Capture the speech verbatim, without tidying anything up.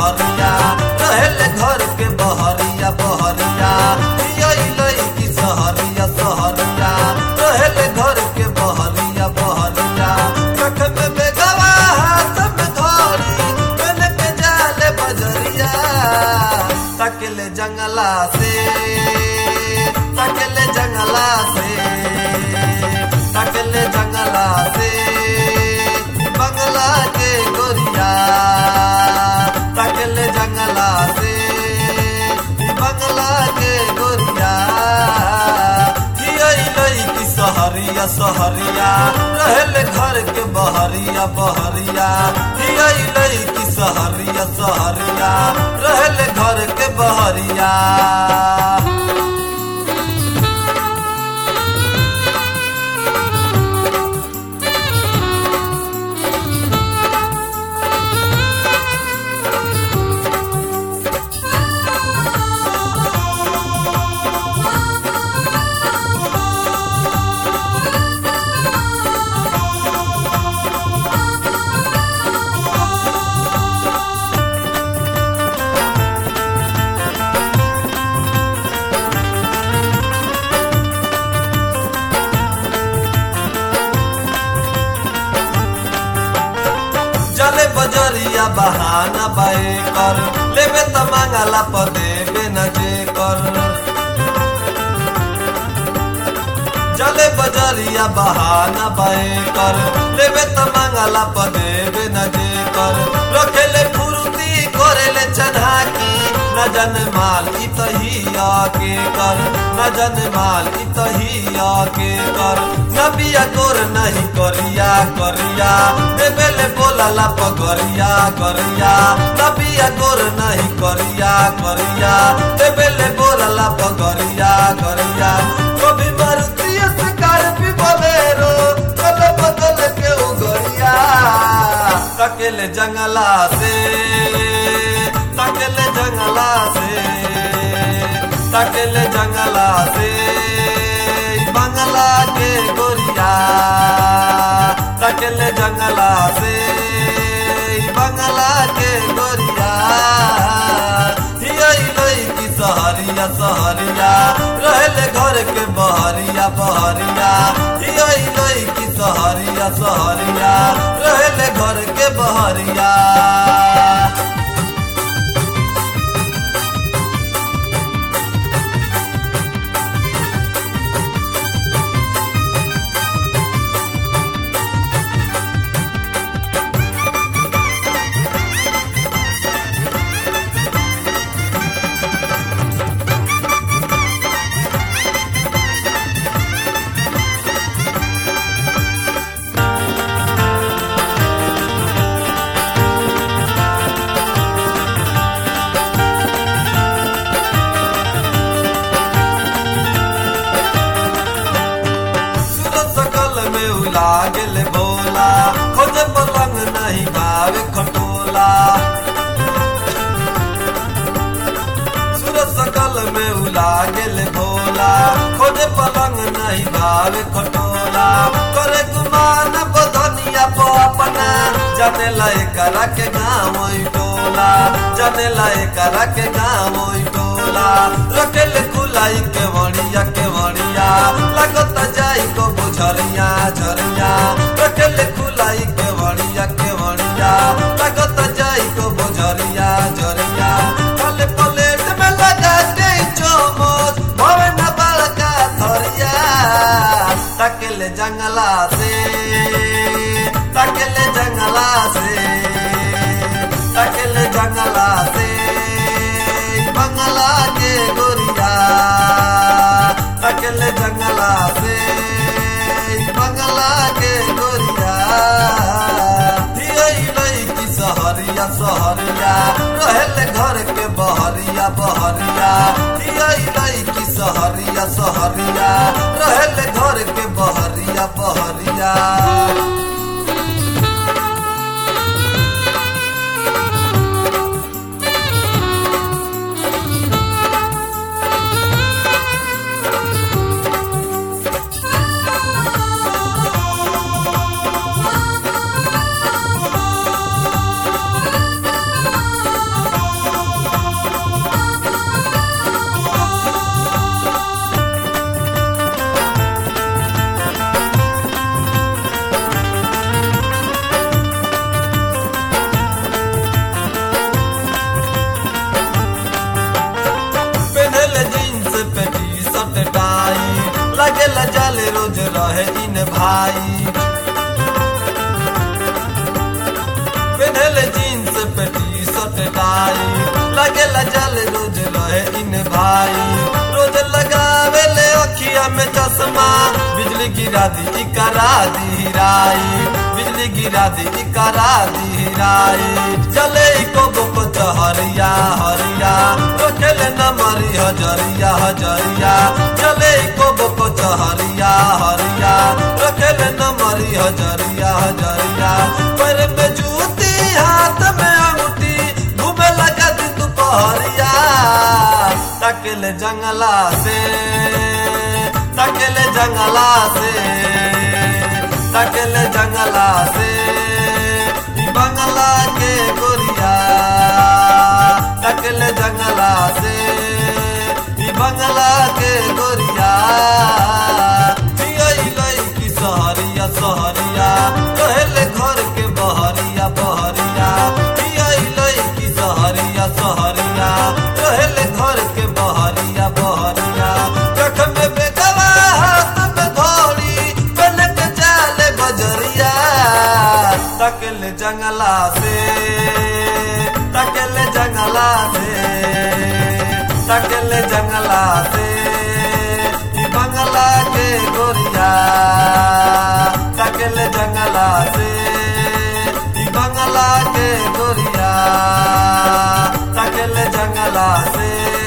सहरिया रहेले घर के बहरिया बहरिया की सहरिया सहरिया रहेले घर के बहरिया बहरिया कख में बेगवा हाथ में धरी बन के जाले बजरिया तकले जंगला से तकले जंगला से तकले जंगला से बंगला के गोरिया तकले जंगला से बंगला के गोरिया की सहरिया सहरिया रहले घर के बहरिया बहरिया की सहरिया सहरिया रहले घर के बहरिया। चले बजरिया बहाना बाए कर लेबे त मांगला प देबे न जे कर चले बजरिया बहाना बाए कर लेबे त मांगला प देबे न जे कर रखेले फुर्ती करेले चढ़ाकी न जन माल ई तही आके कर न जन माल ई तही आके कर नबिया गोर नहीं करिया करिया देबेले बोलाला पगरिया करिया नबिया गोर नहीं करिया करिया देबेले बोलाला पगरिया करिया कभी मारुति स्कॉर्पियो बोलेरो कल बदल के उगरिया तकेले जंगला से तकेले जंगला से तकेले जंगला से बंगला के गोरिया तकेले जंगला से बंगला के गोरिया की सहरिया सहरिया रहले घर के बहरिया बहरिया की सहरिया सहरिया रहले घर के बहरिया। लागल भोला खोजे पलंग नहीं भावे खटोला सूरज सकल में उलागल भोला खोजे पलंग नहीं भावे खटोला करे गुमान बधनिया पो अपना जाने लाए करा के गाँव टोला जाने लाए करा के गाँव टोला रखेल खुलाई के वणिया के वणिया लगता जाई को बुझरिया झरिया रखेले खुलाई के वणिया के वणिया लगता जाई को बुझरिया झरिया पले प्लेट में लगा दे चोमोच भवे न बड़का धरिया तकेले जंगला से तकेले जंगला से तकेले जंगला से बंगला के गोरिया तकेले जंगला से बंगला के गोरिया की सहरिया सहरिया रहले घर के बहरिया बहरिया की सहरिया सहरिया रहले घर के बहरिया बहरिया। रहे इन भाई। पेन्हले जीन्स पे टी शर्ट टाई, लगेला जल रोज रहे इन भाई। रोज लगावे ले अखिया में चश्मा, बिजली गिरा दी करा दी राई, बिजली गिरा दी करा दी राई। चले को को चहरिया हरिया, रखेले न मरी हजरिया हजरिया। चले को को चहरिया हरिया, रखेले न मरी हजरिया हजरिया। पैर में जूती हाथ में अंगूठी, घूमे लगा दिन दोपहरिया। तकेले जंगला से, तकेले जंगला से, तकेले जंगला से बंगला के गोरिया। तकेले जंगला से बंगला के गोरिया। की सहरिया सहरिया, कहले घर के बहरिया बहरिया। की सहरिया सहरिया, कहले घर के बहरिया बहरिया। कख में बेगवा हाथ में घोड़ी, पहले के चाले बजरिया। तकेले जंगला से, तकेले जंगला से, तकेले जंगला से बंगला के गोरिया। तकेले जंगला से बंगला के गोरिया। तकेले जंगला से